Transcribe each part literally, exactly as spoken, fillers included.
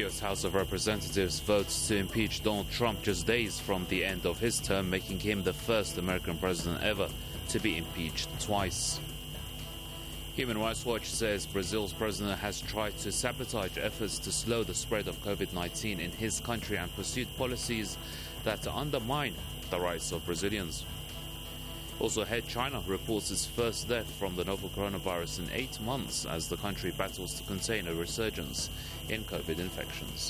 U S House of Representatives votes to impeach Donald Trump just days from the end of his term, making him the first American president ever to be impeached twice. Human Rights Watch says Brazil's president has tried to sabotage efforts to slow the spread of COVID nineteen in his country and pursued policies that undermine the rights of Brazilians. Also ahead, China reports its first death from the novel coronavirus in eight months as the country battles to contain a resurgence in COVID infections.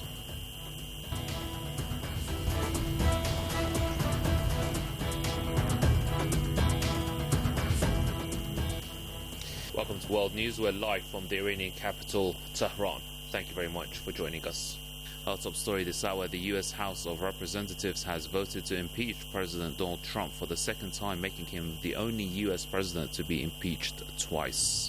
Welcome to World News. We're live from the Iranian capital, Tehran. Thank you very much for joining us. Our top story this hour: the U S House of Representatives has voted to impeach President Donald Trump for the second time, making him the only U S president to be impeached twice.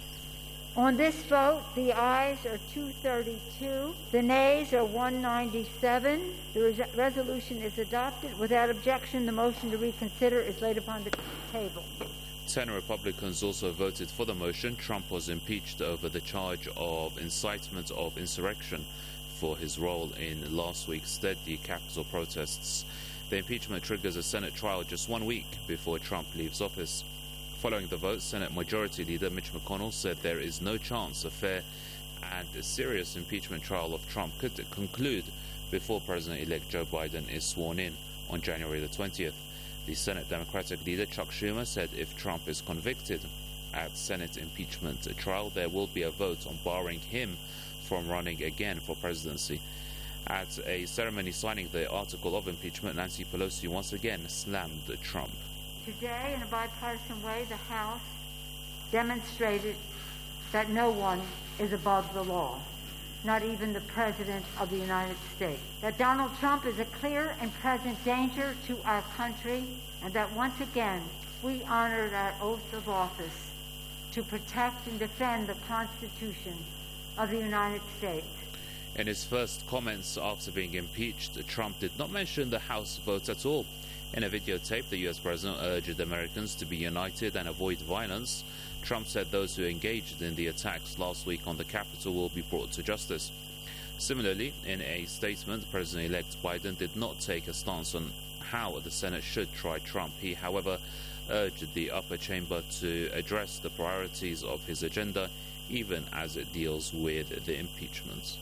On this vote, the ayes are two thirty-two, the nays are one ninety-seven. The res- resolution is adopted. Without objection, the motion to reconsider is laid upon the table. Ten Republicans also voted for the motion. Trump was impeached over the charge of incitement of insurrection for his role in last week's deadly Capitol protests. The impeachment triggers a Senate trial just one week before Trump leaves office. Following the vote, Senate Majority Leader Mitch McConnell said there is no chance a fair and a serious impeachment trial of Trump could conclude before President-elect Joe Biden is sworn in on January the twentieth. The Senate Democratic leader Chuck Schumer said if Trump is convicted at Senate impeachment trial, there will be a vote on barring him from running again for presidency. At a ceremony signing the article of impeachment, Nancy Pelosi once again slammed Trump. Today, in a bipartisan way, the House demonstrated that no one is above the law, not even the President of the United States. That Donald Trump is a clear and present danger to our country, and that once again we honored our oath of office to protect and defend the Constitution of the United States. In his first comments after being impeached, Trump did not mention the House vote at all. In a videotape, the U S president urged Americans to be united and avoid violence. Trump said those who engaged in the attacks last week on the Capitol will be brought to justice. Similarly, in a statement, President-elect Biden did not take a stance on how the Senate should try Trump. He, however, urged the upper chamber to address the priorities of his agenda, even as it deals with the impeachment.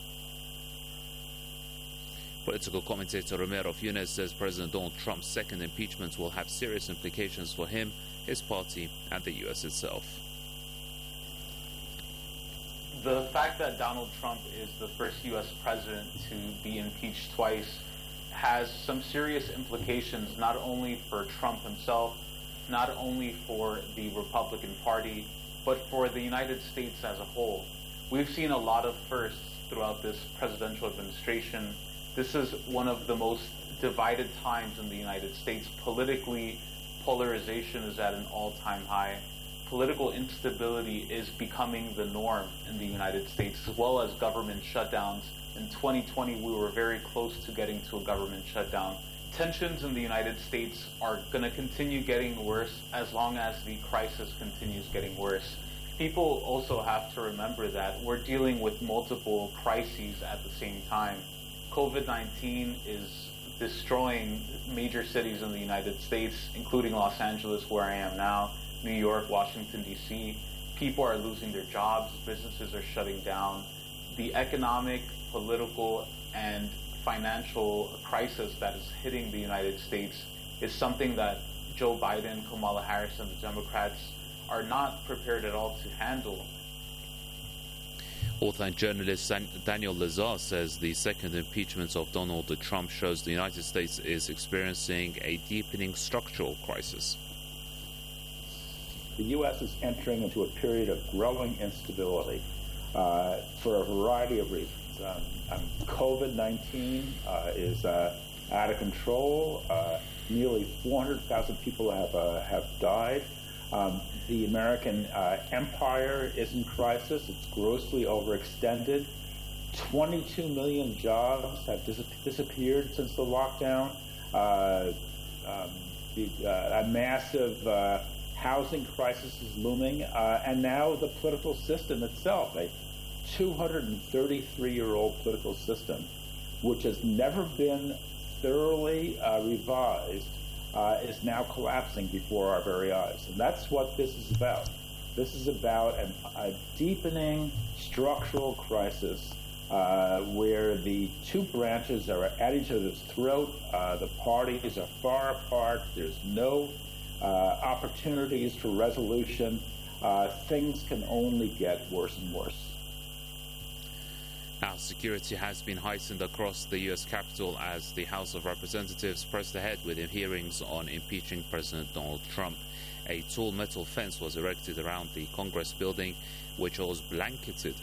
Political commentator Romero Funes says President Donald Trump's second impeachment will have serious implications for him, his party, and the U S itself. The fact that Donald Trump is the first U S president to be impeached twice has some serious implications, not only for Trump himself, not only for the Republican Party, but for the United States as a whole. We've seen a lot of firsts throughout this presidential administration. This is one of the most divided times in the United States. Politically, polarization is at an all-time high. Political instability is becoming the norm in the United States, as well as government shutdowns. In twenty twenty, we were very close to getting to a government shutdown. Tensions in the United States are going to continue getting worse as long as the crisis continues getting worse. People also have to remember that we're dealing with multiple crises at the same time. COVID nineteen is destroying major cities in the United States, including Los Angeles, where I am now, New York, Washington, D C. People are losing their jobs, businesses are shutting down. The economic, political, and financial crisis that is hitting the United States is something that Joe Biden, Kamala Harris, and the Democrats are not prepared at all to handle. Author and journalist Daniel Lazar says the second impeachment of Donald Trump shows the United States is experiencing a deepening structural crisis. The U S is entering into a period of growing instability uh, for a variety of reasons. Um, um, COVID nineteen uh, is uh, out of control. Uh, nearly four hundred thousand people have uh, have died. Um, the American uh, empire is in crisis. It's grossly overextended. twenty-two million jobs have dis- disappeared since the lockdown. Uh, um, the, uh, a massive uh, housing crisis is looming. Uh, and now the political system itself, a two hundred thirty-three-year-old political system, which has never been thoroughly uh, revised, uh, is now collapsing before our very eyes. And that's what this is about. This is about an, a deepening structural crisis uh, where the two branches are at each other's throat. Uh, the parties are far apart. There's no uh, opportunities for resolution. Uh, things can only get worse and worse. Now, security has been heightened across the U S Capitol as the House of Representatives pressed ahead with hearings on impeaching President Donald Trump. A tall metal fence was erected around the Congress building, which was blanketed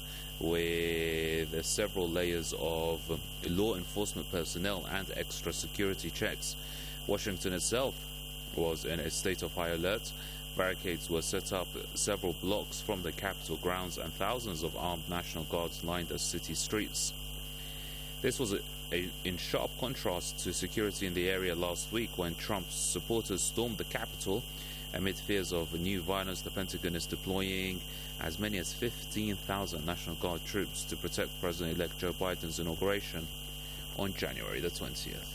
with several layers of law enforcement personnel and extra security checks. Washington itself was in a state of high alert. Barricades were set up several blocks from the Capitol grounds, and thousands of armed National Guards lined the city streets. This was a, a, in sharp contrast to security in the area last week when Trump's supporters stormed the Capitol. Amid fears of new violence, the Pentagon is deploying as many as fifteen thousand National Guard troops to protect President-elect Joe Biden's inauguration on January the twentieth.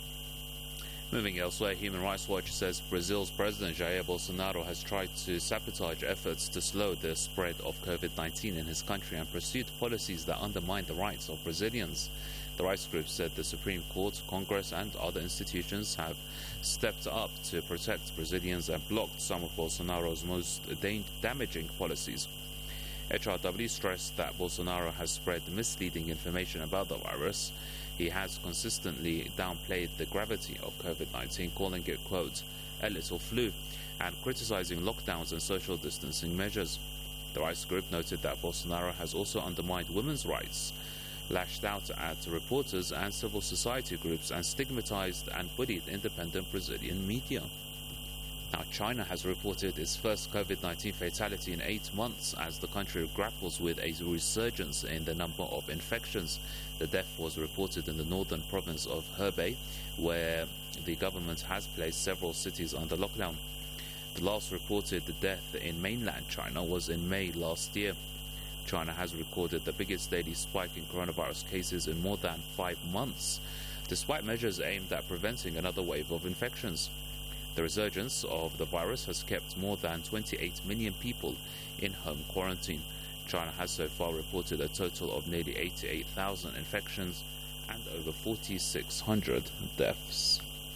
Moving elsewhere, Human Rights Watch says Brazil's President Jair Bolsonaro has tried to sabotage efforts to slow the spread of COVID nineteen in his country and pursued policies that undermine the rights of Brazilians. The rights group said the Supreme Court, Congress and other institutions have stepped up to protect Brazilians and blocked some of Bolsonaro's most damaging policies. H R W stressed that Bolsonaro has spread misleading information about the virus. He has consistently downplayed the gravity of COVID nineteen, calling it, quote, a little flu, and criticizing lockdowns and social distancing measures. The rights group noted that Bolsonaro has also undermined women's rights, lashed out at reporters and civil society groups, and stigmatized and bullied independent Brazilian media. Now, China has reported its first COVID nineteen fatality in eight months as the country grapples with a resurgence in the number of infections. The death was reported in the northern province of Hebei, where the government has placed several cities under lockdown. The last reported death in mainland China was in May last year. China has recorded the biggest daily spike in coronavirus cases in more than five months, despite measures aimed at preventing another wave of infections. The resurgence of the virus has kept more than twenty-eight million people in home quarantine. China has so far reported a total of nearly eighty-eight thousand infections and over four thousand six hundred deaths.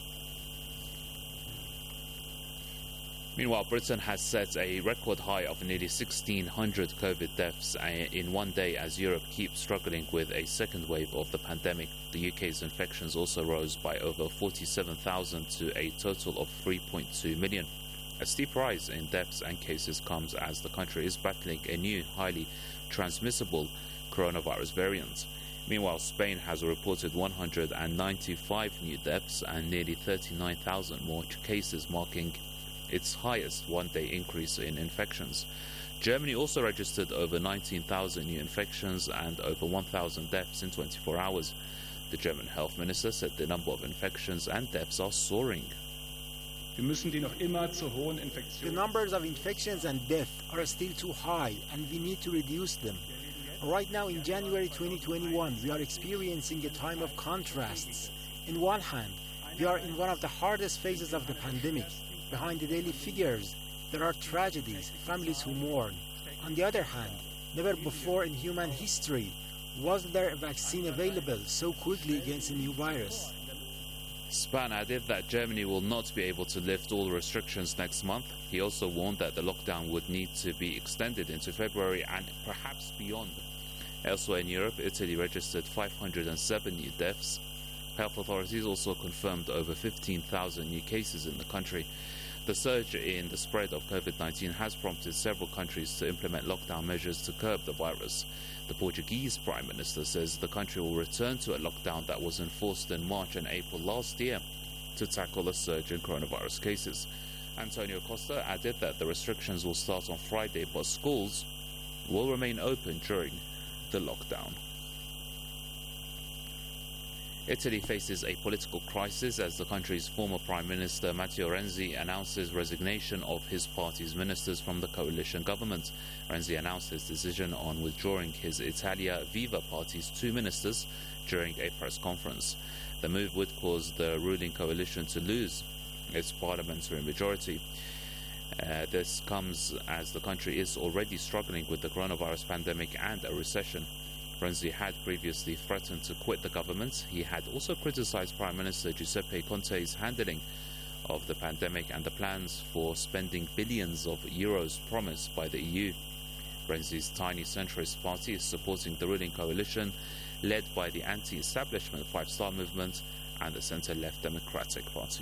Meanwhile, Britain has set a record high of nearly sixteen hundred COVID deaths in one day as Europe keeps struggling with a second wave of the pandemic. The U K's infections also rose by over forty-seven thousand to a total of three point two million. A steep rise in deaths and cases comes as the country is battling a new, highly transmissible coronavirus variant. Meanwhile, Spain has reported one hundred ninety-five new deaths and nearly thirty-nine thousand more cases, marking its highest one-day increase in infections. Germany also registered over nineteen thousand new infections and over one thousand deaths in twenty-four hours. The German health minister said the number of infections and deaths are soaring. The numbers of infections and deaths are still too high, and we need to reduce them. Right now, in January twenty twenty-one, we are experiencing a time of contrasts. On one hand, we are in one of the hardest phases of the pandemic. Behind the daily figures, there are tragedies, families who mourn. On the other hand, never before in human history was there a vaccine available so quickly against a new virus. Spahn added that Germany will not be able to lift all restrictions next month. He also warned that the lockdown would need to be extended into February and perhaps beyond. Elsewhere in Europe, Italy registered five hundred seven new deaths. Health authorities also confirmed over fifteen thousand new cases in the country. The surge in the spread of COVID nineteen has prompted several countries to implement lockdown measures to curb the virus. The Portuguese Prime Minister says the country will return to a lockdown that was enforced in March and April last year to tackle a surge in coronavirus cases. Antonio Costa added that the restrictions will start on Friday, but schools will remain open during the lockdown. Italy faces a political crisis as the country's former Prime Minister Matteo Renzi announces resignation of his party's ministers from the coalition government. Renzi announced his decision on withdrawing his Italia Viva party's two ministers during a press conference. The move would cause the ruling coalition to lose its parliamentary majority. Uh, this comes as the country is already struggling with the coronavirus pandemic and a recession. Renzi had previously threatened to quit the government. He had also criticized Prime Minister Giuseppe Conte's handling of the pandemic and the plans for spending billions of euros promised by the E U. Renzi's tiny centrist party is supporting the ruling coalition led by the anti-establishment Five Star Movement and the centre-left Democratic Party.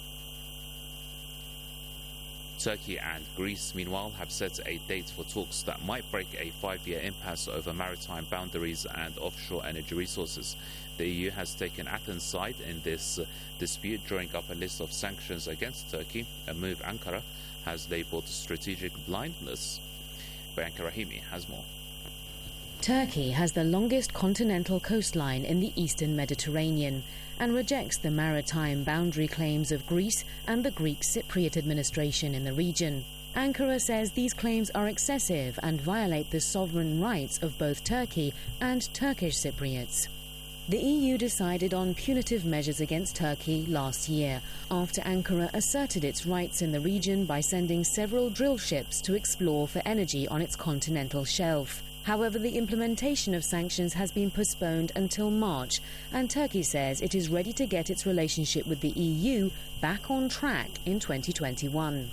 Turkey and Greece, meanwhile, have set a date for talks that might break a five-year impasse over maritime boundaries and offshore energy resources. The E U has taken Athens' side in this uh, dispute, drawing up a list of sanctions against Turkey, a move Ankara has labelled strategic blindness. Bianca Rahimi has more. Turkey has the longest continental coastline in the eastern Mediterranean and rejects the maritime boundary claims of Greece and the Greek Cypriot administration in the region. Ankara says these claims are excessive and violate the sovereign rights of both Turkey and Turkish Cypriots. The E U decided on punitive measures against Turkey last year after Ankara asserted its rights in the region by sending several drill ships to explore for energy on its continental shelf. However, the implementation of sanctions has been postponed until March, and Turkey says it is ready to get its relationship with the E U back on track in twenty twenty-one.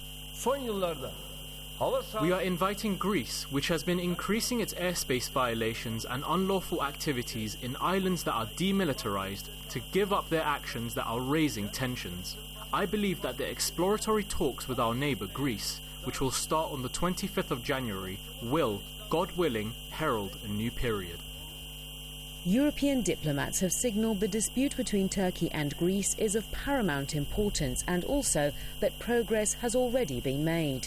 We are inviting Greece, which has been increasing its airspace violations and unlawful activities in islands that are demilitarized, to give up their actions that are raising tensions. I believe that the exploratory talks with our neighbour Greece, which will start on the twenty-fifth of January, will, God willing, herald a new period. European diplomats have signalled the dispute between Turkey and Greece is of paramount importance and also that progress has already been made.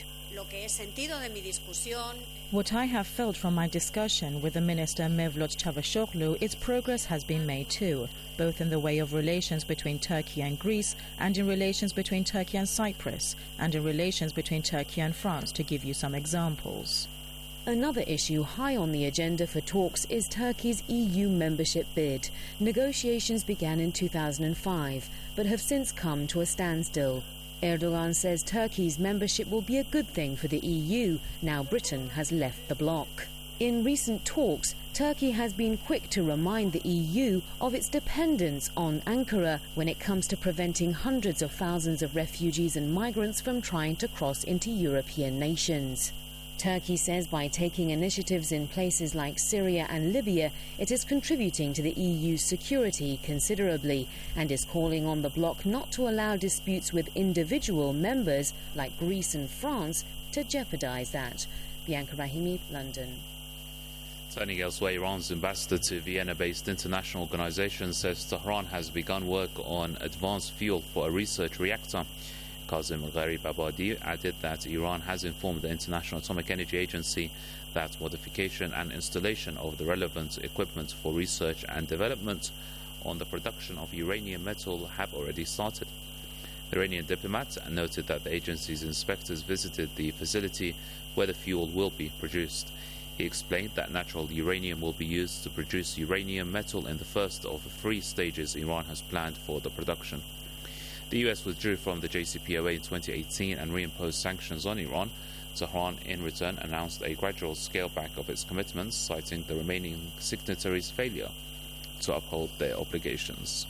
What I have felt from my discussion with the Minister Mevlut Çavuşoğlu is progress has been made too, both in the way of relations between Turkey and Greece and in relations between Turkey and Cyprus and in relations between Turkey and France, to give you some examples. Another issue high on the agenda for talks is Turkey's E U membership bid. Negotiations began in two thousand five, but have since come to a standstill. Erdogan says Turkey's membership will be a good thing for the E U, now Britain has left the bloc. In recent talks, Turkey has been quick to remind the E U of its dependence on Ankara when it comes to preventing hundreds of thousands of refugees and migrants from trying to cross into European nations. Turkey says by taking initiatives in places like Syria and Libya, it is contributing to the E U's security considerably and is calling on the bloc not to allow disputes with individual members like Greece and France to jeopardise that. Bianca Rahimi, London. Turning elsewhere, Iran's ambassador to Vienna-based international organisation says Tehran has begun work on advanced fuel for a research reactor. Kazim Gharibabadi added that Iran has informed the International Atomic Energy Agency that modification and installation of the relevant equipment for research and development on the production of uranium metal have already started. The Iranian diplomat noted that the agency's inspectors visited the facility where the fuel will be produced. He explained that natural uranium will be used to produce uranium metal in the first of the three stages Iran has planned for the production. The U S withdrew from the J C P O A in twenty eighteen and reimposed sanctions on Iran. Tehran, in return, announced a gradual scale-back of its commitments, citing the remaining signatories' failure to uphold their obligations.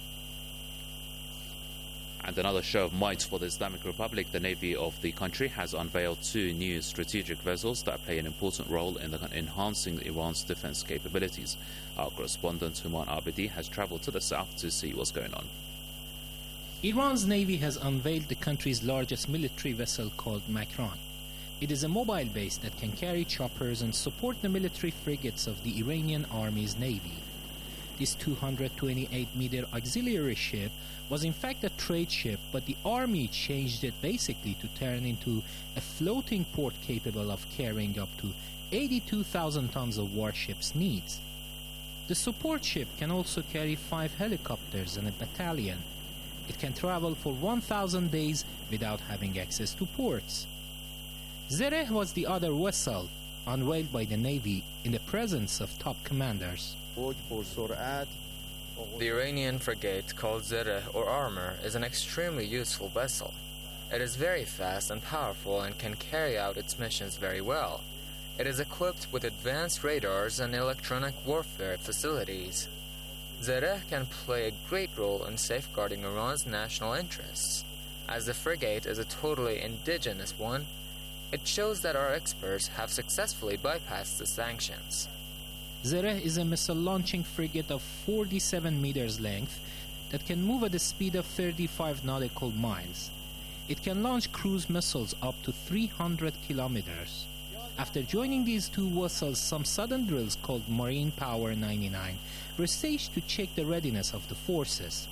And another show of might for the Islamic Republic, the Navy of the country has unveiled two new strategic vessels that play an important role in the, enhancing Iran's defense capabilities. Our correspondent Human Abedi has traveled to the south to see what's going on. Iran's Navy has unveiled the country's largest military vessel called Makran. It is a mobile base that can carry choppers and support the military frigates of the Iranian Army's Navy. This two hundred twenty-eight meter auxiliary ship was in fact a trade ship, but the Army changed it basically to turn into a floating port capable of carrying up to eighty-two thousand tons of warships' needs. The support ship can also carry five helicopters and a battalion. It can travel for one thousand days without having access to ports. Zereh was the other vessel unveiled by the Navy in the presence of top commanders. The Iranian frigate called Zereh or Armor is an extremely useful vessel. It is very fast and powerful and can carry out its missions very well. It is equipped with advanced radars and electronic warfare facilities. Zereh can play a great role in safeguarding Iran's national interests. As the frigate is a totally indigenous one, it shows that our experts have successfully bypassed the sanctions. Zereh is a missile-launching frigate of forty-seven meters length that can move at a speed of thirty-five nautical miles. It can launch cruise missiles up to three hundred kilometers. After joining these two vessels, some sudden drills called Marine Power ninety-nine were staged to check the readiness of the forces.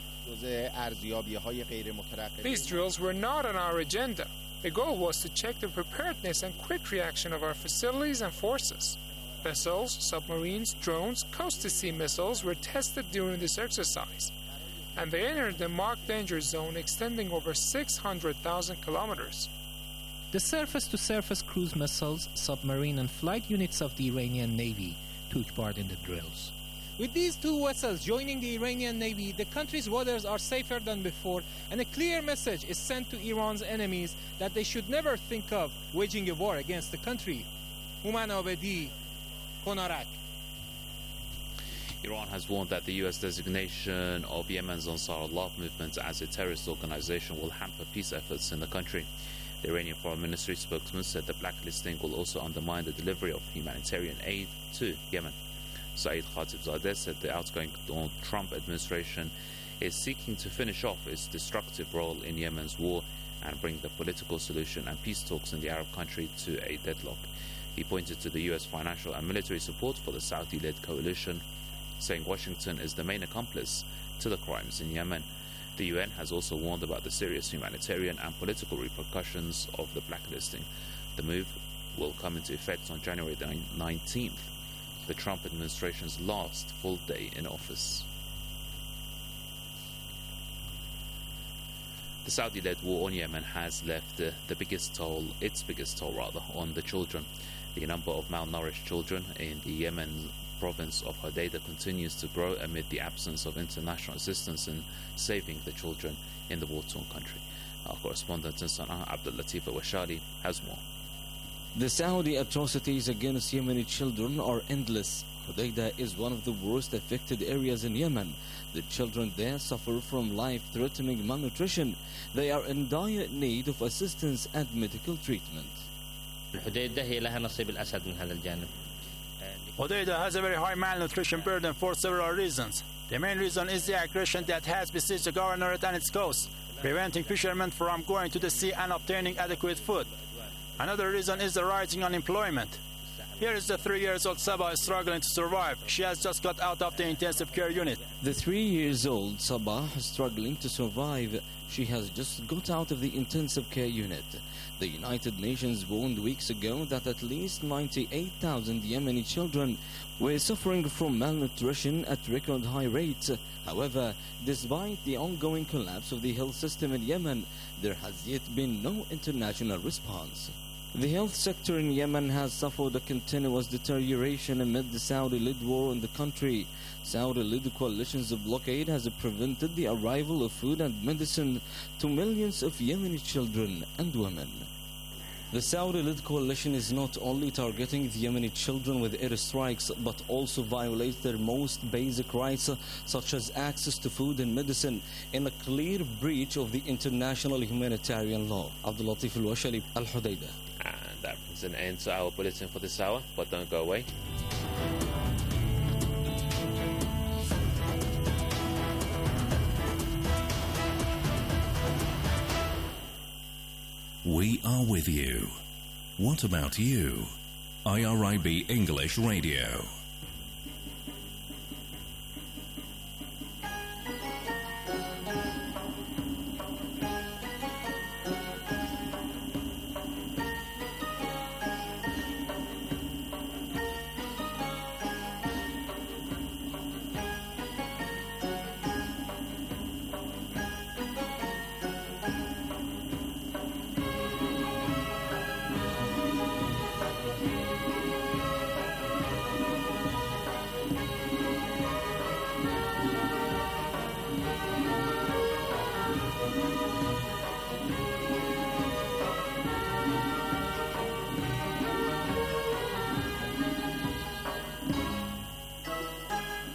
These drills were not on our agenda. The goal was to check the preparedness and quick reaction of our facilities and forces. Vessels, submarines, drones, coast-to-sea missiles were tested during this exercise, and they entered the marked danger zone extending over six hundred thousand kilometers. The surface-to-surface cruise missiles, submarine and flight units of the Iranian Navy took part in the drills. With these two vessels joining the Iranian Navy, the country's waters are safer than before, and a clear message is sent to Iran's enemies that they should never think of waging a war against the country. Human Abedi, Konarak. Iran has warned that the U S designation of Yemen's Ansar Allah movement as a terrorist organization will hamper peace efforts in the country. The Iranian Foreign Ministry spokesman said the blacklisting will also undermine the delivery of humanitarian aid to Yemen. Saeed Khatibzadeh said the outgoing Donald Trump administration is seeking to finish off its destructive role in Yemen's war and bring the political solution and peace talks in the Arab country to a deadlock. He pointed to the U S financial and military support for the Saudi-led coalition, saying Washington is the main accomplice to the crimes in Yemen. The U N has also warned about the serious humanitarian and political repercussions of the blacklisting. The move will come into effect on January the nineteenth, the Trump administration's last full day in office. The Saudi-led war on Yemen has left uh, the biggest toll, its biggest toll rather, on the children. The number of malnourished children in the Yemen province of Hodeidah continues to grow amid the absence of international assistance in saving the children in the war-torn country. Our correspondent in Sana'a, Abdul Latif Washali, has more. The Saudi atrocities against Yemeni children are endless. Hodeidah is one of the worst affected areas in Yemen. The children there suffer from life-threatening malnutrition. They are in dire need of assistance and medical treatment. Hodeidah has a very high malnutrition burden for several reasons. The main reason is the aggression that has besieged the governorate and its coast, preventing fishermen from going to the sea and obtaining adequate food. Another reason is the rising unemployment. Here is the three years old Sabah struggling to survive. She has just got out of the intensive care unit. The three years old Sabah is struggling to survive. She has just got out of the intensive care unit. The United Nations warned weeks ago that at least ninety-eight thousand Yemeni children were suffering from malnutrition at record high rates. However, despite the ongoing collapse of the health system in Yemen, there has yet been no international response. The health sector in Yemen has suffered a continuous deterioration amid the Saudi-led war in the country. Saudi-led coalition's blockade has prevented the arrival of food and medicine to millions of Yemeni children and women. The Saudi-led coalition is not only targeting the Yemeni children with airstrikes, but also violates their most basic rights, such as access to food and medicine, in a clear breach of the international humanitarian law. Abdul Latif Al-Washali, Al-Hodeidah. And that brings an end to our bulletin for this hour, but don't go away. We are with you. What about you? I R I B English Radio.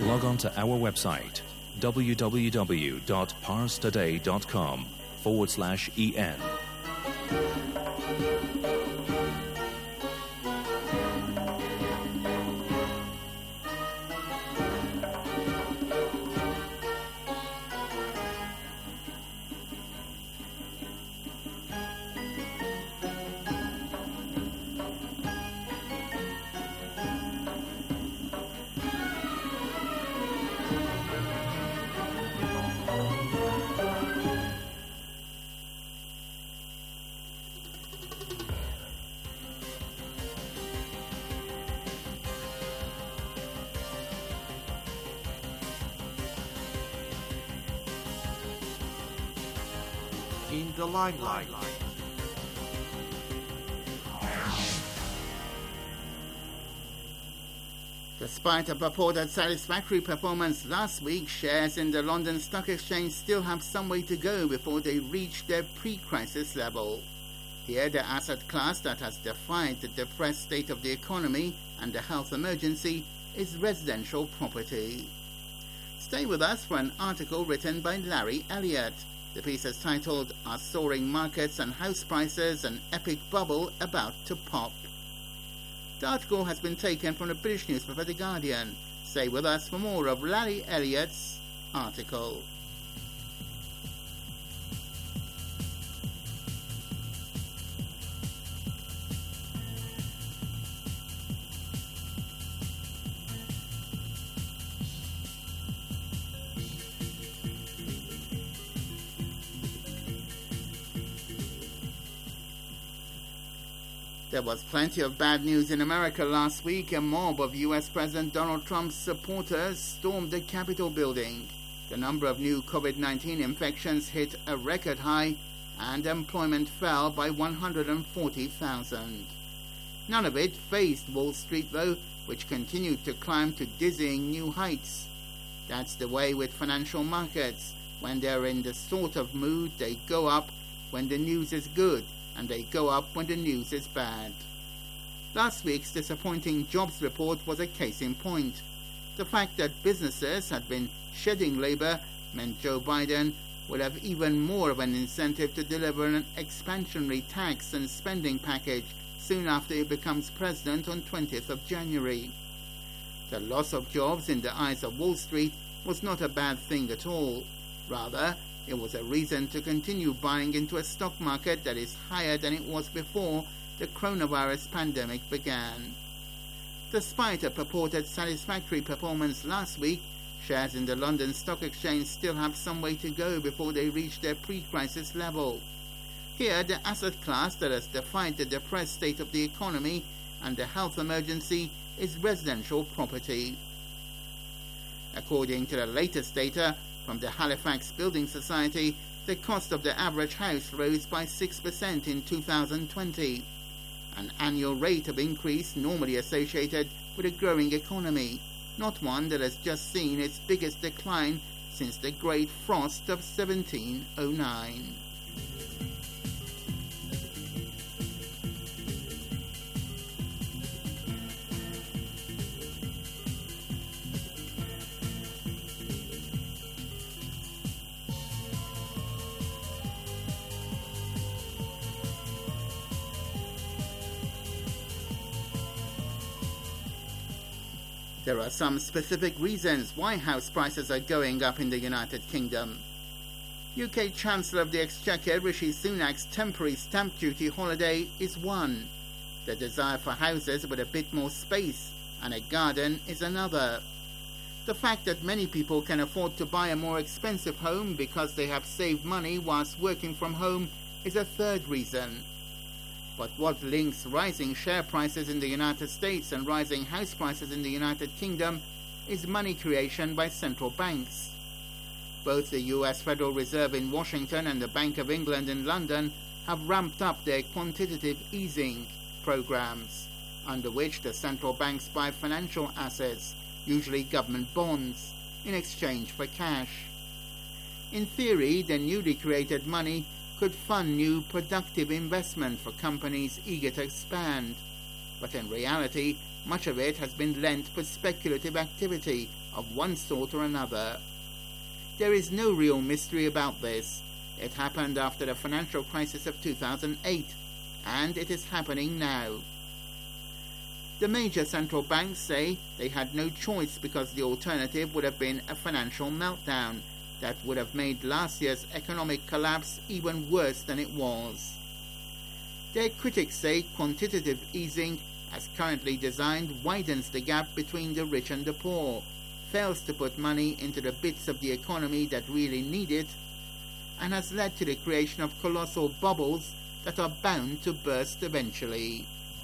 log on to our website www.parstoday.com forward slash en. In the limelight. Despite a purported satisfactory performance last week, shares in the London Stock Exchange still have some way to go before they reach their pre-crisis level. Here, the asset class that has defied the depressed state of the economy and the health emergency is residential property. Stay with us for an article written by Larry Elliott. The piece is titled, "Are Soaring Markets and House Prices an Epic Bubble About to Pop?" The article has been taken from the British newspaper The Guardian. Stay with us for more of Larry Elliott's article. There was plenty of bad news in America last week. A mob of U S President Donald Trump's supporters stormed the Capitol building. The number of new COVID nineteen infections hit a record high, and employment fell by one hundred forty thousand. None of it fazed Wall Street, though, which continued to climb to dizzying new heights. That's the way with financial markets. When they're in the sort of mood, they go up when the news is good, and they go up when the news is bad. Last week's disappointing jobs report was a case in point. The fact that businesses had been shedding labor meant Joe Biden would have even more of an incentive to deliver an expansionary tax and spending package soon after he becomes president on twentieth of January. The loss of jobs in the eyes of Wall Street was not a bad thing at all. Rather, it was a reason to continue buying into a stock market that is higher than it was before the coronavirus pandemic began. Despite a purported satisfactory performance last week, shares in the London Stock Exchange still have some way to go before they reach their pre-crisis level. Here, the asset class that has defied the depressed state of the economy and the health emergency is residential property. According to the latest data from the Halifax Building Society, the cost of the average house rose by six percent in two thousand twenty, an annual rate of increase normally associated with a growing economy, not one that has just seen its biggest decline since the Great Frost of seventeen oh nine. There are some specific reasons why house prices are going up in the United Kingdom. U K Chancellor of the Exchequer Rishi Sunak's temporary stamp duty holiday is one. The desire for houses with a bit more space and a garden is another. The fact that many people can afford to buy a more expensive home because they have saved money whilst working from home is a third reason. But what links rising share prices in the United States and rising house prices in the United Kingdom is money creation by central banks. Both the U S Federal Reserve in Washington and the Bank of England in London have ramped up their quantitative easing programs, under which the central banks buy financial assets, usually government bonds, in exchange for cash. In theory, the newly created money could fund new productive investment for companies eager to expand. But in reality, much of it has been lent for speculative activity of one sort or another. There is no real mystery about this. It happened after the financial crisis of two thousand eight, and it is happening now. The major central banks say they had no choice because the alternative would have been a financial meltdown that would have made last year's economic collapse even worse than it was. Their critics say quantitative easing, as currently designed, widens the gap between the rich and the poor, fails to put money into the bits of the economy that really need it, and has led to the creation of colossal bubbles that are bound to burst eventually.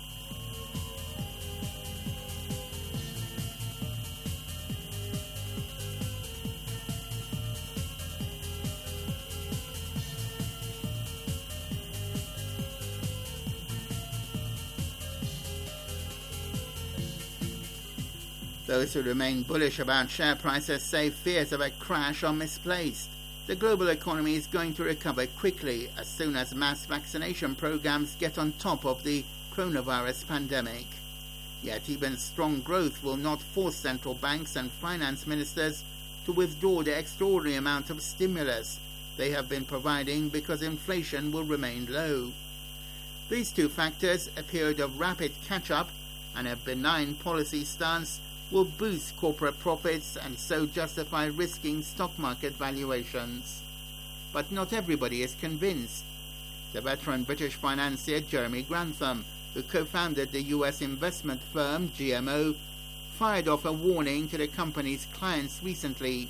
Those who remain bullish about share prices say fears of a crash are misplaced. The global economy is going to recover quickly as soon as mass vaccination programs get on top of the coronavirus pandemic. Yet even strong growth will not force central banks and finance ministers to withdraw the extraordinary amount of stimulus they have been providing because inflation will remain low. These two factors, a period of rapid catch-up and a benign policy stance, will boost corporate profits and so justify risking stock market valuations. But not everybody is convinced. The veteran British financier Jeremy Grantham, who co-founded the U S investment firm G M O, fired off a warning to the company's clients recently.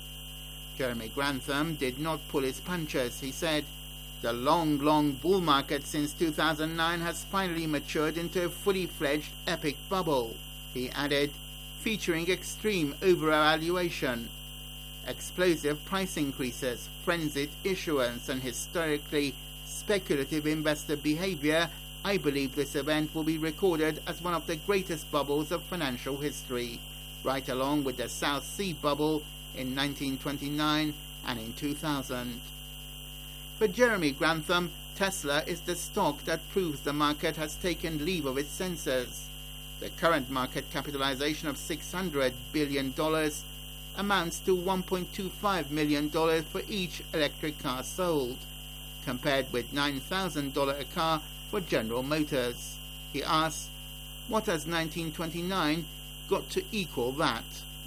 Jeremy Grantham did not pull his punches. He said, "The long, long bull market since two thousand nine has finally matured into a fully fledged epic bubble." He added, featuring extreme overvaluation, explosive price increases, frenzied issuance, and historically speculative investor behavior, I believe this event will be recorded as one of the greatest bubbles of financial history, right along with the South Sea bubble in nineteen twenty-nine and in two thousand. For Jeremy Grantham, Tesla is the stock that proves the market has taken leave of its senses. The current market capitalization of six hundred billion dollars amounts to one point two five million dollars for each electric car sold, compared with nine thousand dollars a car for General Motors. He asks, what has nineteen twenty-nine got to equal that?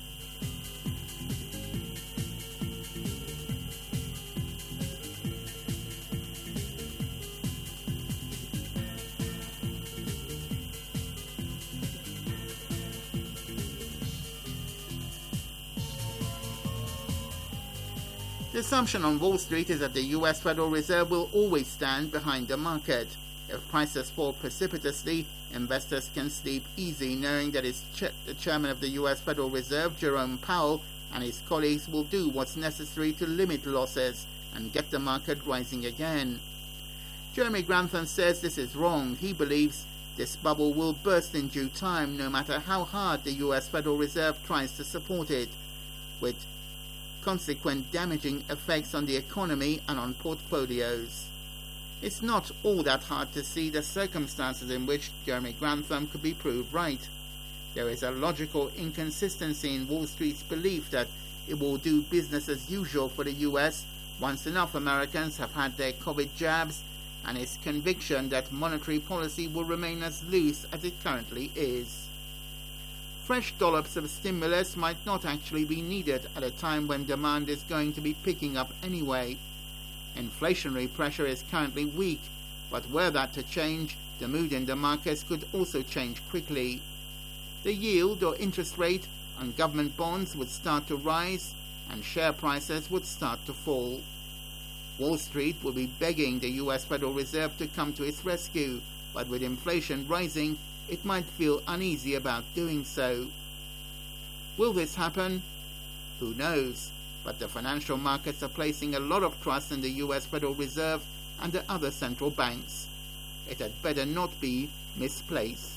The assumption on Wall Street is that the U S Federal Reserve will always stand behind the market. If prices fall precipitously, investors can sleep easy knowing that his ch- the chairman of the U S Federal Reserve, Jerome Powell, and his colleagues will do what's necessary to limit losses and get the market rising again. Jeremy Grantham says this is wrong. He believes this bubble will burst in due time no matter how hard the U S Federal Reserve tries to support it, with consequent damaging effects on the economy and on portfolios. It's not all that hard to see the circumstances in which Jeremy Grantham could be proved right. There is a logical inconsistency in Wall Street's belief that it will do business as usual for the U S once enough Americans have had their COVID jabs, and its conviction that monetary policy will remain as loose as it currently is. Fresh dollops of stimulus might not actually be needed at a time when demand is going to be picking up anyway. Inflationary pressure is currently weak, but were that to change, the mood in the markets could also change quickly. The yield or interest rate on government bonds would start to rise, and share prices would start to fall. Wall Street will be begging the U S Federal Reserve to come to its rescue, but with inflation rising, it might feel uneasy about doing so. Will this happen? Who knows? But the financial markets are placing a lot of trust in the U S Federal Reserve and the other central banks. It had better not be misplaced.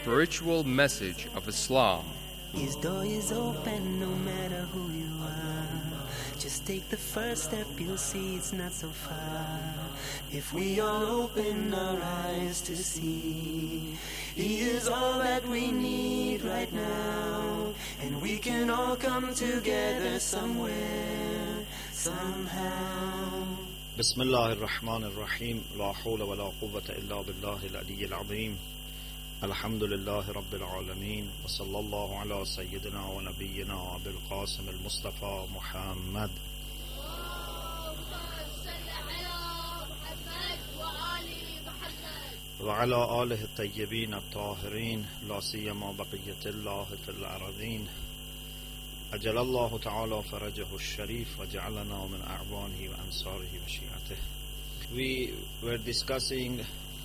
spiritual message of Islam. His door is open no matter who you are. Just take the first step, you'll see it's not so far. If we all open our eyes to see, He is all that we need right now. And we can all come together somewhere, somehow. بسم الله الرحمن الرحيم لا حول ولا قوة إلا بالله العلي العظيم الحمد لله رب العالمين وصلى الله على سيدنا ونبينا أبي القاسم المصطفى محمد وعلى آله الطيبين الطاهرين لا سيما بقية الله في الأرضين أجل الله تعالى فرجه الشريف وجعلنا من أعوانه وأنصاره وشيعته. We were discussing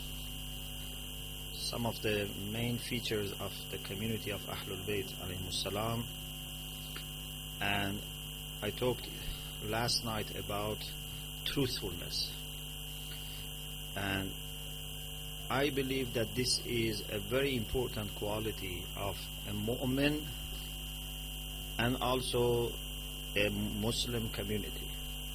some of the main features of the community of Ahlul Bayt alayhimus salam, and I talked last night about truthfulness, and I believe that this is a very important quality of a mu'min and also a Muslim community.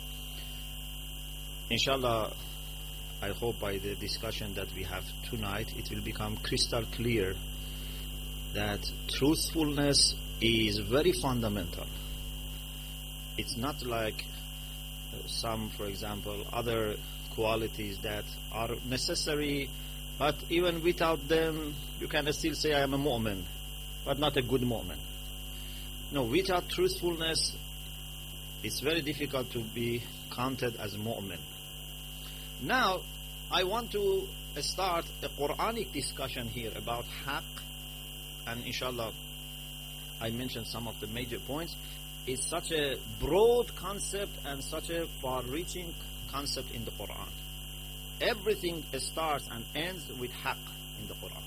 Inshallah, I hope by the discussion that we have tonight, it will become crystal clear that truthfulness is very fundamental. It's not like some, for example, other qualities that are necessary, but even without them, you can still say I am a mu'min, but not a good mu'min. No, without truthfulness, it's very difficult to be counted as mu'min. Now, I want to start a Quranic discussion here about haqq, and inshallah, I mentioned some of the major points. It's such a broad concept and such a far-reaching concept in the Quran. Everything starts and ends with haqq in the Quran.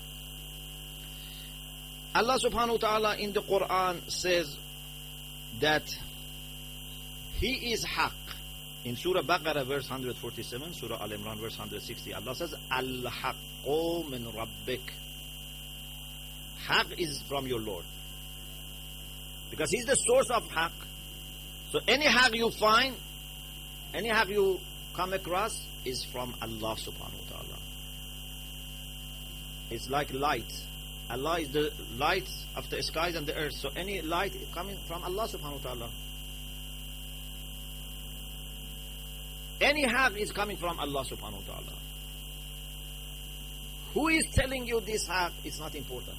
Allah subhanahu wa ta'ala in the Quran says that He is haqq. In Surah Baqarah verse one forty-seven, Surah Al-Imran verse one sixty, Allah says, Al-haqqu min rabbik. Haqq is from your Lord. Because He's the source of haqq. So any haqq you find, any haqq you come across is from Allah subhanahu wa ta'ala. It's like light. Allah is the light of the skies and the earth. So any light coming from Allah subhanahu wa ta'ala. Any haqq is coming from Allah subhanahu wa ta'ala. Who is telling you this haqq? It's not important.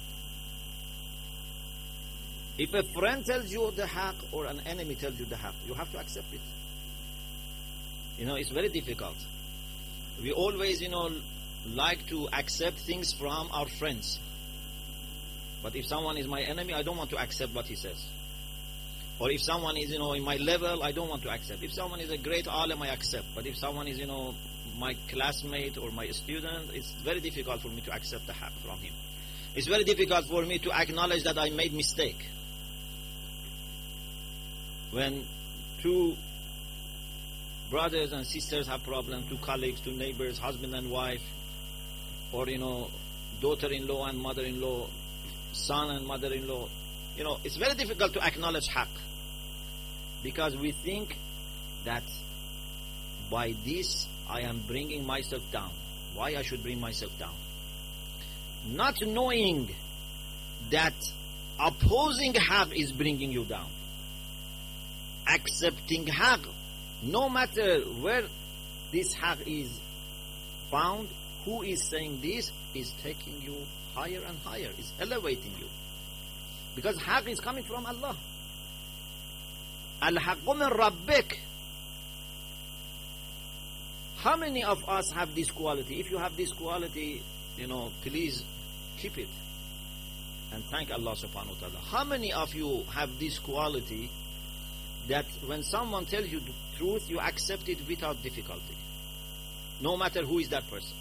If a friend tells you the haqq or an enemy tells you the haqq, you have to accept it. You know, it's very difficult. We always, you know, like to accept things from our friends. But if someone is my enemy, I don't want to accept what he says. Or if someone is, you know, in my level, I don't want to accept. If someone is a great alim, I accept. But if someone is, you know, my classmate or my student, it's very difficult for me to accept the haqq from him. It's very difficult for me to acknowledge that I made mistake. When two brothers and sisters have problems, two colleagues, two neighbors, husband and wife, or, you know, daughter-in-law and mother-in-law, son and mother-in-law, you know, it's very difficult to acknowledge haqq. Because we think that by this I am bringing myself down. Why I should bring myself down? Not knowing that opposing haqq is bringing you down. Accepting haqq, no matter where this haqq is found, who is saying this, is taking you higher and higher, is elevating you. Because haqq is coming from Allah. Al-haqqu min rabbik. How many of us have this quality? If you have this quality, you know, please keep it. And thank Allah subhanahu wa ta'ala. How many of you have this quality that when someone tells you the truth, you accept it without difficulty? No matter who is that person.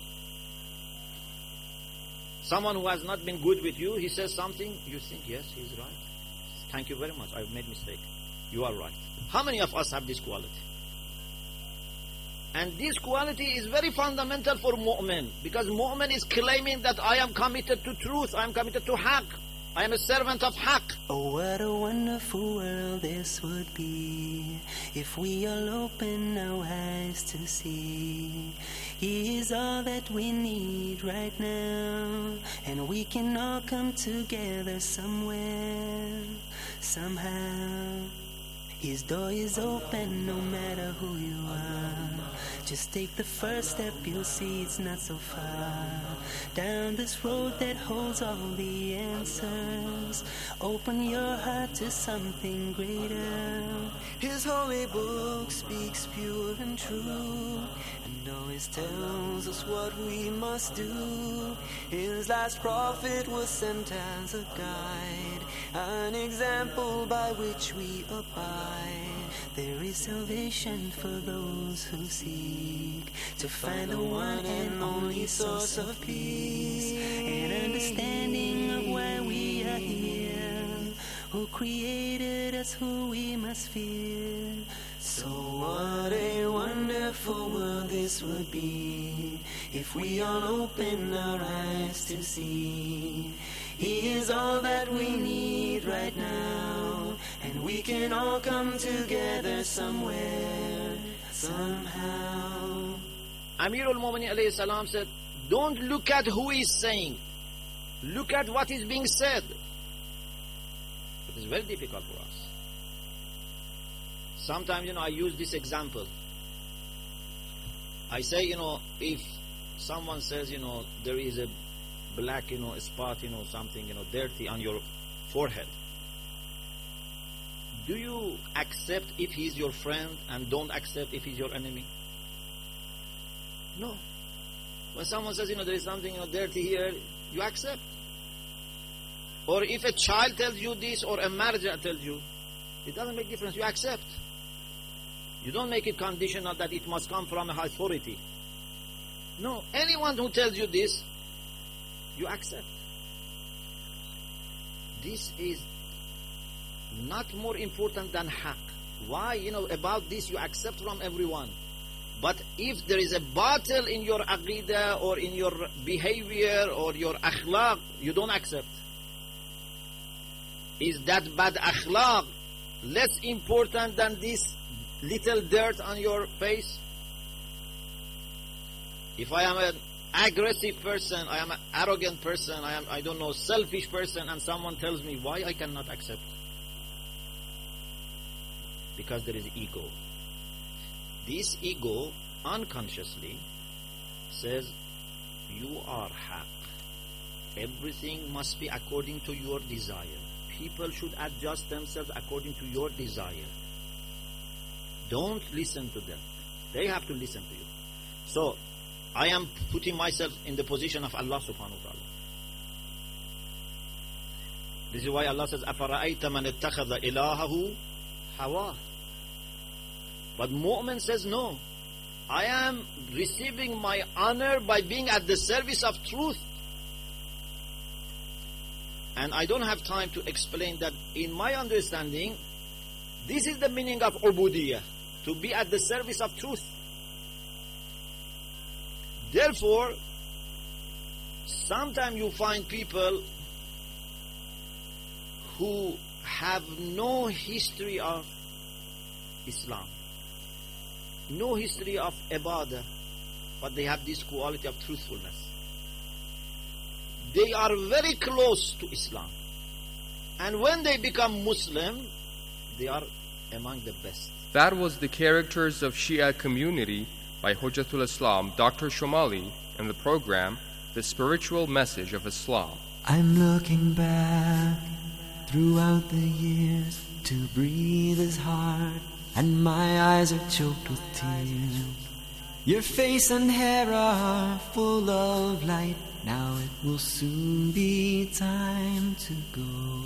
Someone who has not been good with you, he says something, you think, yes, he's right. Thank you very much, I've made mistake. You are right. How many of us have this quality? And this quality is very fundamental for mu'min, because mu'min is claiming that I am committed to truth, I am committed to haqq, I am a servant of haqq. Oh, what a wonderful world this would be if we all open our eyes to see He is all that we need right now, and we can all come together somewhere, somehow. His door is open no matter who you are. Just take the first step, you'll see it's not so far. Down this road that holds all the answers, open your heart to something greater. His holy book speaks pure and true, and always tells us what we must do. His last prophet was sent as a guide, an example by which we abide. There is salvation for those who seek to find the one and only source of peace, and understanding of why we are here, who created us, who we must fear. So what a wonderful world this would be if we all open our eyes to see He is all that we need right now, and we can all come together somewhere, somehow. Amir al-Mu'minin alayhi salam said, don't look at who is saying, look at what is being said. It is very difficult for us. Sometimes, you know, I use this example. I say, you know, if someone says, you know, there is a black, you know, spot, you know, something, you know, dirty on your forehead, do you accept if he's your friend and don't accept if he's your enemy? No. When someone says, you know, there is something, you know, dirty here, you accept. Or if a child tells you this, or a marja tells you, it doesn't make difference, you accept. You don't make it conditional that it must come from a authority. No, anyone who tells you this, you accept. This is not more important than haqq. Why? You know, about this you accept from everyone. But if there is a battle in your aqidah or in your behavior or your akhlaq, you don't accept. Is that bad akhlaq less important than this little dirt on your face? If I am an aggressive person, I am an arrogant person, I am, I don't know, selfish person, and someone tells me why I cannot accept? Because there is ego. This ego unconsciously says, you are haqq. Everything must be according to your desire. People should adjust themselves according to your desire. Don't listen to them. They have to listen to you. So, I am putting myself in the position of Allah subhanahu wa ta'ala. This is why Allah says, أَفَرَأَيْتَ مَنِ اتَّخَذَ إِلَهَهُ هَوَاهُ. But mu'min says, no. I am receiving my honor by being at the service of truth. And I don't have time to explain that. In my understanding, this is the meaning of ubudiyah, to be at the service of truth. Therefore, sometimes you find people who have no history of Islam, no history of ibadah, but they have this quality of truthfulness. They are very close to Islam. And when they become Muslim, they are among the best. That was the Characters of Shia Community by Hujjatul Islam, Doctor Shomali, in the program, The Spiritual Message of Islam. I'm looking back throughout the years. To breathe is hard, and my eyes are choked with tears. Your face and hair are full of light. Now it will soon be time to go.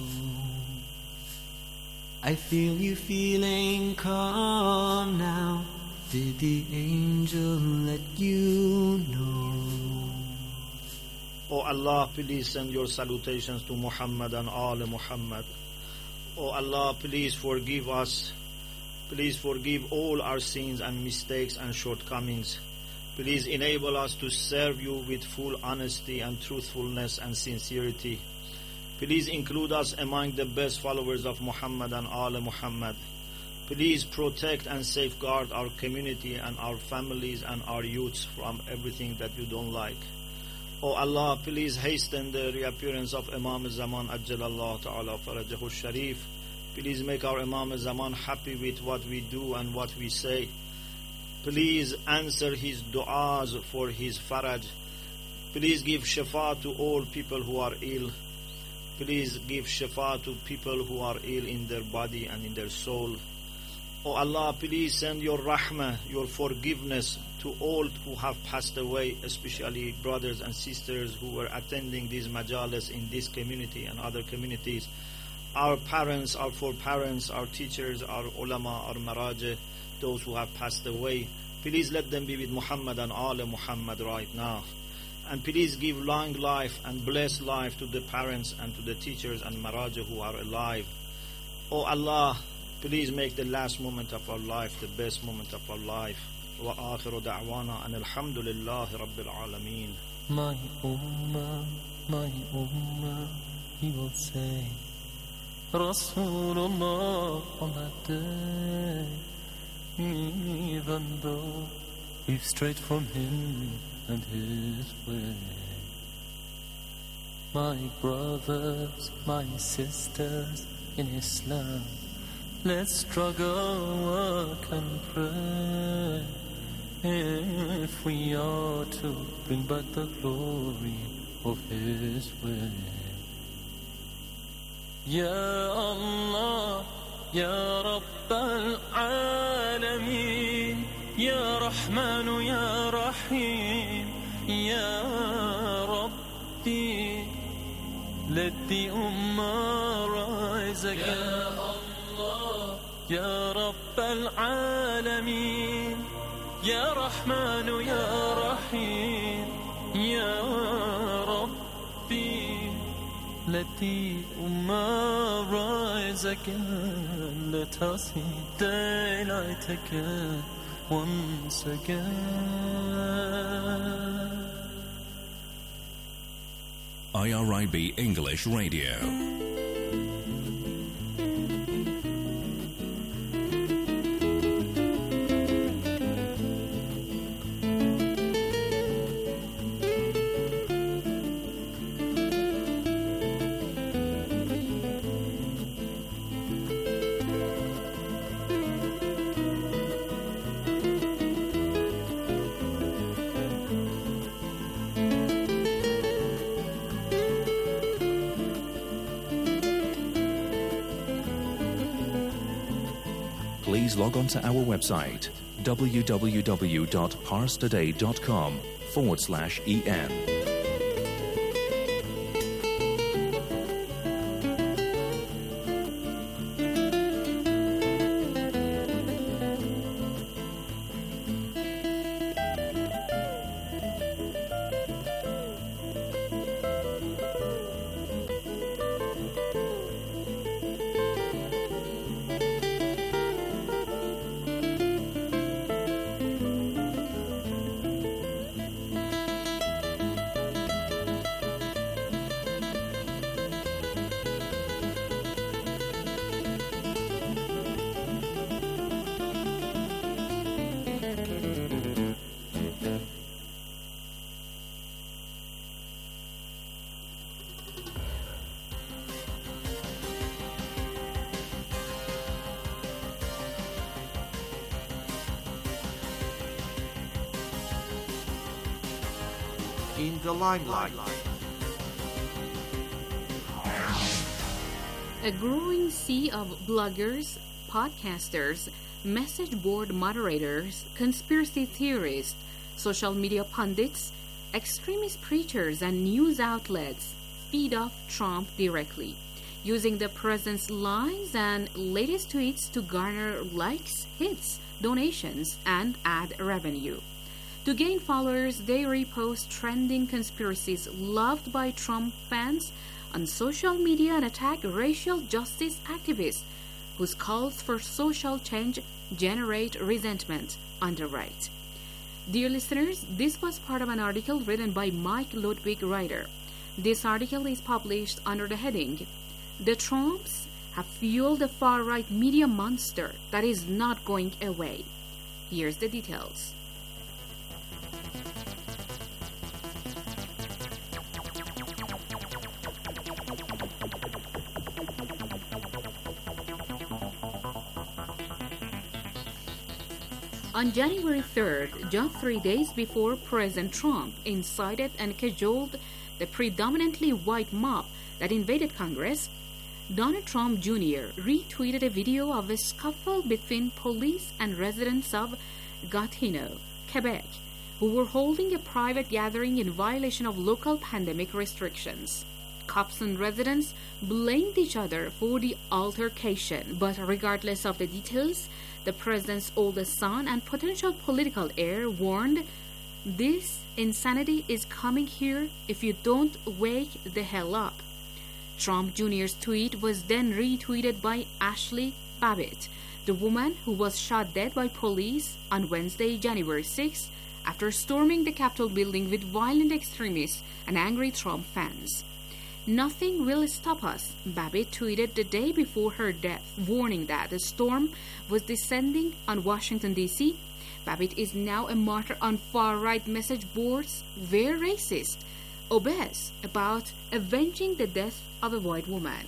I feel you feeling calm now. Did the angel let you know? Oh Allah, please send your salutations to Muhammad and all Muhammad. Oh Allah, please forgive us Please forgive all our sins and mistakes and shortcomings. Please enable us to serve you with full honesty and truthfulness and sincerity. Please include us among the best followers of Muhammad and Al Muhammad. Please protect and safeguard our community and our families and our youths from everything that you don't like. Oh Allah, please hasten the reappearance of Imam Zaman Ajjalallah Ta'ala Farajahu Sharif. Please make our Imam Zaman happy with what we do and what we say. Please answer his du'as for his faraj. Please give shafa to all people who are ill. Please give shafa to people who are ill in their body and in their soul. Oh Allah, please send your rahmah, your forgiveness to all who have passed away, especially brothers and sisters who were attending these majalis in this community and other communities. Our parents, our foreparents, our teachers, our ulama, our marajah, those who have passed away. Please let them be with Muhammad and Al Muhammad right now. And please give long life and blessed life to the parents and to the teachers and marajah who are alive. Oh Allah, please make the last moment of our life the best moment of our life. Wa akhiru da'wana and alhamdulillahi rabbil alameen. My ummah, my ummah, he will say, Rasulullah on that day, even though we've strayed from him and his way. My brothers, my sisters in Islam, let's struggle, work and pray if we are to bring back the glory of his way. Ya Allah, Ya Rabbal Alameen, Ya Rahmanu, Ya Rahim, Ya Rabbi, let the Ummah rise again. Ya Rabbal Alameen, Ya Rahmanu, Ya Rahim, Ya Rabbi, let the Ummah rise again. Let us see daylight again, once again. I R I B English Radio. Please log on to our website www.parstoday.com forward slash en. In the limelight. A growing sea of bloggers, podcasters, message board moderators, conspiracy theorists, social media pundits, extremist preachers, and news outlets feed off Trump directly, using the president's lies and latest tweets to garner likes, hits, donations, and ad revenue. To gain followers, they repost trending conspiracies loved by Trump fans on social media and attack racial justice activists whose calls for social change generate resentment on the right. Dear listeners, this was part of an article written by Mike Ludwig Ryder. This article is published under the heading, "The Trumps have fueled a far-right media monster that is not going away." Here's the details. On January third, just three days before President Trump incited and cajoled the predominantly white mob that invaded Congress, Donald Trump Junior retweeted a video of a scuffle between police and residents of Gatineau, Quebec, who were holding a private gathering in violation of local pandemic restrictions. Cops and residents blamed each other for the altercation, but regardless of the details, the president's oldest son and potential political heir warned, "This insanity is coming here if you don't wake the hell up." Trump Junior's tweet was then retweeted by Ashley Babbitt, the woman who was shot dead by police on Wednesday, January sixth, after storming the Capitol building with violent extremists and angry Trump fans. "Nothing will stop us," Babbitt tweeted the day before her death, warning that the storm was descending on Washington, D C Babbitt is now a martyr on far-right message boards, very racist, obsessed about avenging the death of a white woman.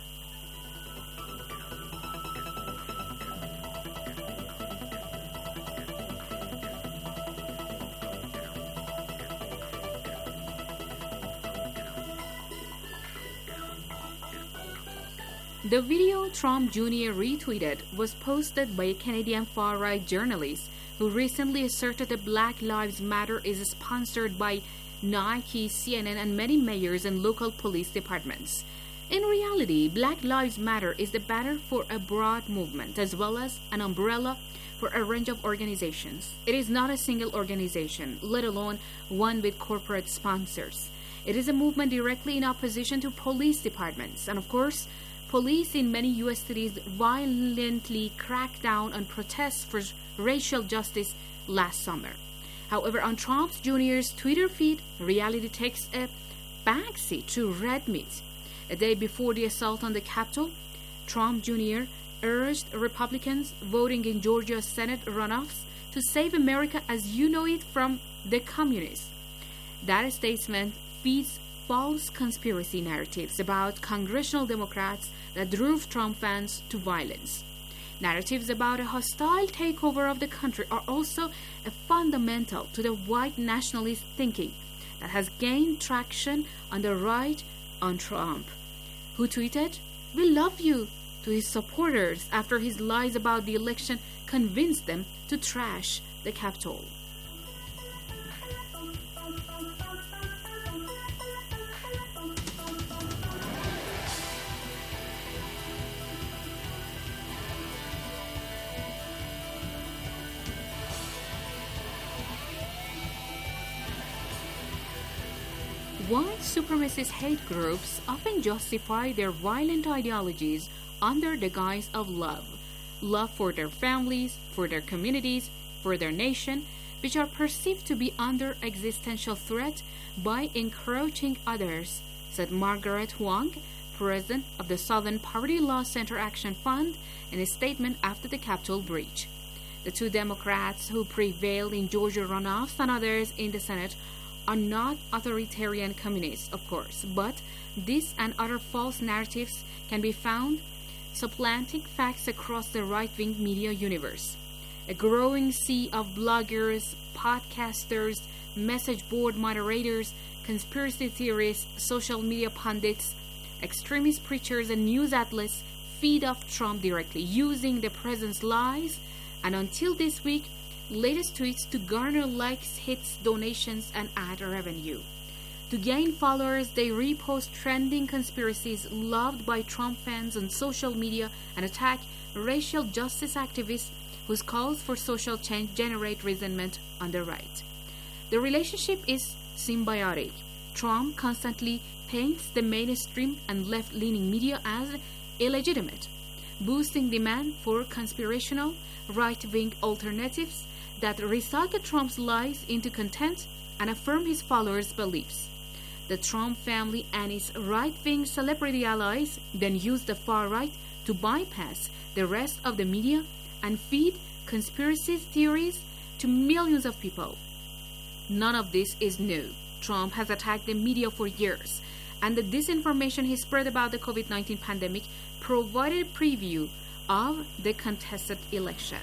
The video Trump Junior retweeted was posted by a Canadian far-right journalist who recently asserted that Black Lives Matter is sponsored by Nike, C N N, and many mayors and local police departments. In reality, Black Lives Matter is the banner for a broad movement as well as an umbrella for a range of organizations. It is not a single organization, let alone one with corporate sponsors. It is a movement directly in opposition to police departments, and of course, police in many U S cities violently cracked down on protests for racial justice last summer. However, on Trump Junior's Twitter feed, reality takes a backseat to red meat. A day before the assault on the Capitol, Trump Junior urged Republicans voting in Georgia Senate runoffs to save America as you know it from the communists. That statement feeds false conspiracy narratives about congressional Democrats that drove Trump fans to violence. Narratives about a hostile takeover of the country are also a fundamental to the white nationalist thinking that has gained traction on the right on Trump, who tweeted, "We love you," to his supporters after his lies about the election convinced them to trash the Capitol. White supremacist hate groups often justify their violent ideologies under the guise of love. Love for their families, for their communities, for their nation, which are perceived to be under existential threat by encroaching others, said Margaret Huang, president of the Southern Poverty Law Center Action Fund, in a statement after the Capitol breach. The two Democrats who prevailed in Georgia runoffs and others in the Senate are not authoritarian communists, of course, but this and other false narratives can be found supplanting facts across the right-wing media universe. A growing sea of bloggers, podcasters, message board moderators, conspiracy theorists, social media pundits, extremist preachers, and news outlets feed off Trump directly, using the president's lies and, until this week, latest tweets to garner likes, hits, donations, and ad revenue. To gain followers, they repost trending conspiracies loved by Trump fans on social media and attack racial justice activists whose calls for social change generate resentment on the right. The relationship is symbiotic. Trump constantly paints the mainstream and left-leaning media as illegitimate, boosting demand for conspirational, right-wing alternatives that recycle Trump's lies into content and affirm his followers' beliefs. The Trump family and its right-wing celebrity allies then used the far right to bypass the rest of the media and feed conspiracy theories to millions of people. None of this is new. Trump has attacked the media for years, and the disinformation he spread about the COVID nineteen pandemic provided a preview of the contested election.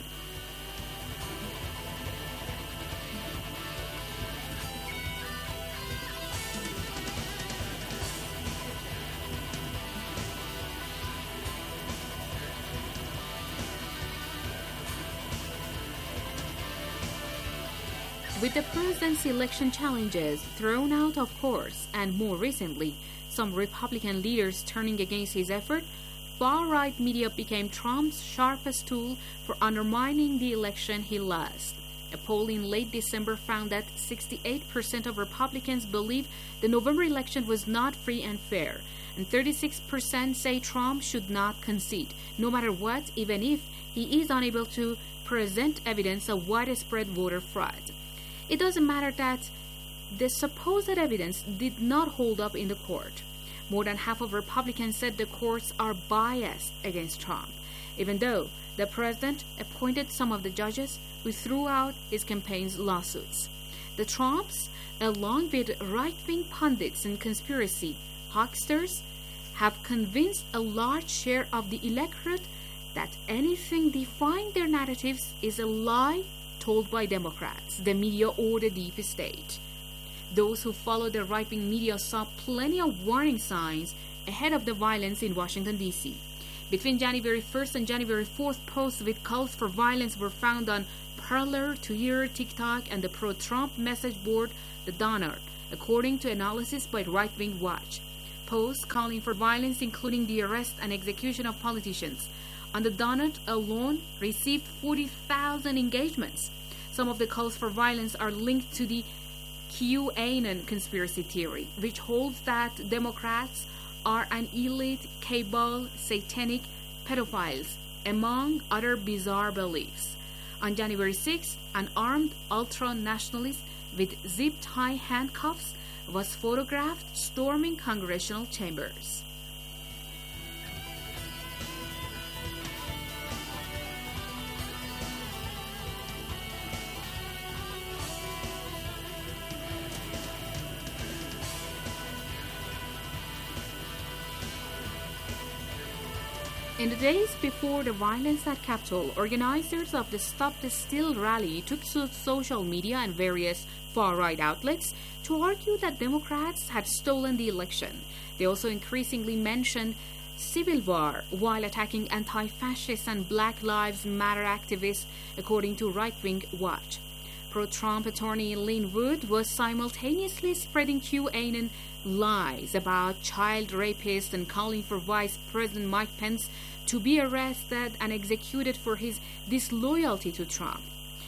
With the president's election challenges thrown out of course, and more recently, some Republican leaders turning against his effort, far-right media became Trump's sharpest tool for undermining the election he lost. A poll in late December found that sixty-eight percent of Republicans believe the November election was not free and fair, and thirty-six percent say Trump should not concede, no matter what, even if he is unable to present evidence of widespread voter fraud. It doesn't matter that the supposed evidence did not hold up in the court. More than half of Republicans said the courts are biased against Trump, even though the president appointed some of the judges who threw out his campaign's lawsuits. The Trumps, along with right-wing pundits and conspiracy hucksters, have convinced a large share of the electorate that anything defying their narratives is a lie told by Democrats, the media, or the deep state. Those who follow the right-wing media saw plenty of warning signs ahead of the violence in Washington, D C Between January first and January fourth, posts with calls for violence were found on Parler, Twitter, TikTok, and the pro-Trump message board, the Donut, according to analysis by Right Wing Watch. Posts calling for violence, including the arrest and execution of politicians, on the Donut alone received forty thousand engagements. Some of the calls for violence are linked to the QAnon conspiracy theory, which holds that Democrats are an elite, cabal, satanic pedophiles, among other bizarre beliefs. On January sixth, an armed ultra-nationalist with zip-tie handcuffs was photographed storming congressional chambers. In the days before the violence at Capitol, organizers of the Stop the Steal rally took to social media and various far-right outlets to argue that Democrats had stolen the election. They also increasingly mentioned civil war while attacking anti-fascist and Black Lives Matter activists, according to Right Wing Watch. Pro-Trump attorney Lin Wood was simultaneously spreading QAnon lies about child rapists and calling for Vice President Mike Pence to be arrested and executed for his disloyalty to Trump.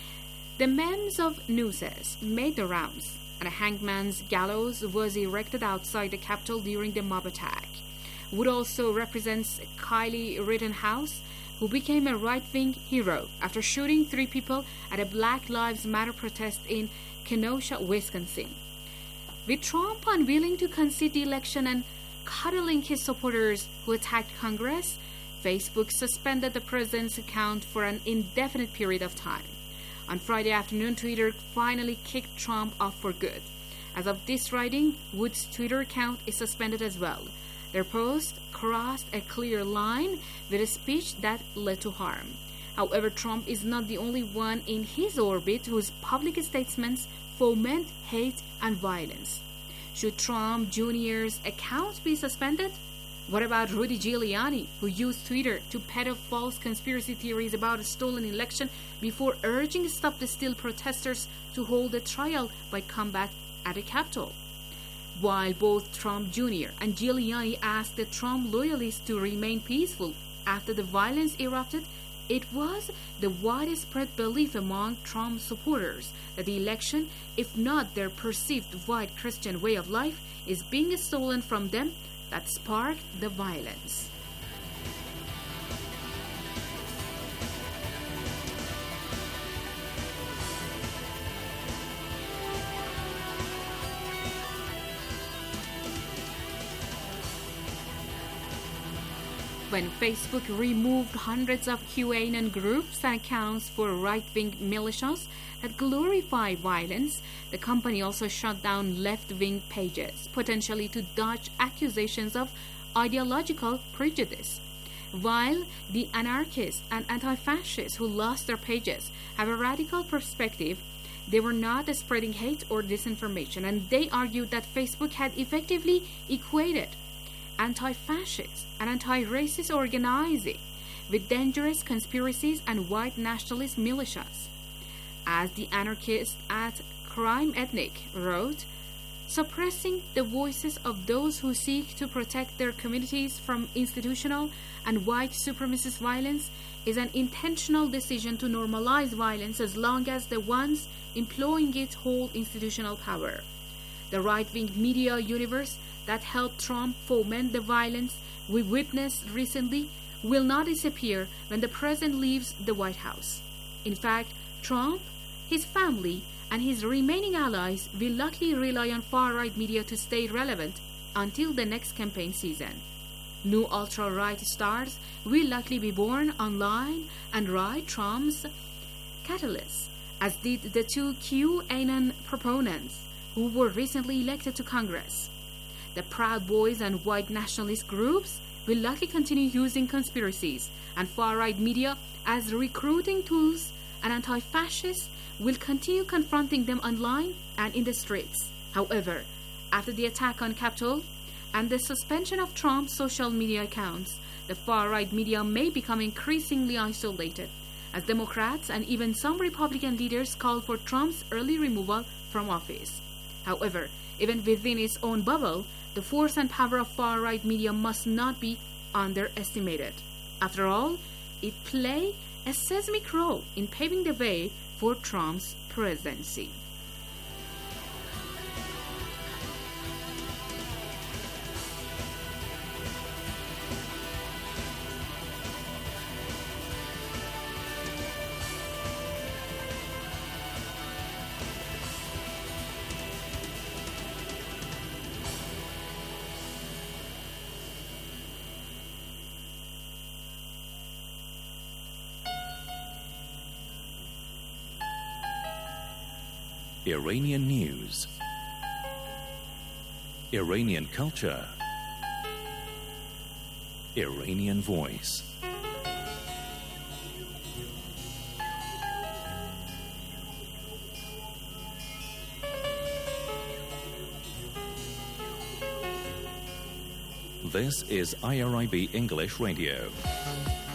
The memes of nooses made the rounds, and a hangman's gallows was erected outside the Capitol during the mob attack. Wood also represents Kyle Rittenhouse, who became a right-wing hero after shooting three people at a Black Lives Matter protest in Kenosha, Wisconsin. With Trump unwilling to concede the election and cuddling his supporters who attacked Congress, Facebook suspended the president's account for an indefinite period of time. On Friday afternoon, Twitter finally kicked Trump off for good. As of this writing, Wood's Twitter account is suspended as well. Their post crossed a clear line with a speech that led to harm. However, Trump is not the only one in his orbit whose public statements foment hate and violence. Should Trump Junior's account be suspended? What about Rudy Giuliani, who used Twitter to peddle false conspiracy theories about a stolen election before urging Stop the Steal protesters to hold a trial by combat at the Capitol? While both Trump Junior and Giuliani asked the Trump loyalists to remain peaceful after the violence erupted, it was the widespread belief among Trump supporters that the election, if not their perceived white Christian way of life, is being stolen from them that sparked the violence. when Facebook removed hundreds of QAnon groups and accounts for right-wing militias that glorify violence, the company also shut down left-wing pages, potentially to dodge accusations of ideological prejudice. While the anarchists and anti-fascists who lost their pages have a radical perspective, they were not spreading hate or disinformation, and they argued that Facebook had effectively equated anti-fascist and anti-racist organizing with dangerous conspiracies and white nationalist militias. As the anarchist at Crime Ethnic wrote, suppressing the voices of those who seek to protect their communities from institutional and white supremacist violence is an intentional decision to normalize violence as long as the ones employing it hold institutional power. The right-wing media universe that helped Trump foment the violence we witnessed recently will not disappear when the president leaves the White House. In fact, Trump, his family, and his remaining allies will likely rely on far-right media to stay relevant until the next campaign season. New ultra-right stars will likely be born online and ride Trump's catalyst, as did the two QAnon proponents who were recently elected to Congress. The Proud Boys and white nationalist groups will likely continue using conspiracies and far-right media as recruiting tools, and anti-fascists will continue confronting them online and in the streets. However, after the attack on Capitol and the suspension of Trump's social media accounts, the far-right media may become increasingly isolated, as Democrats and even some Republican leaders call for Trump's early removal from office. However, even within its own bubble, the force and power of far-right media must not be underestimated. After all, it played a seismic role in paving the way for Trump's presidency. Iranian news, Iranian culture, Iranian voice. This is I R I B English Radio.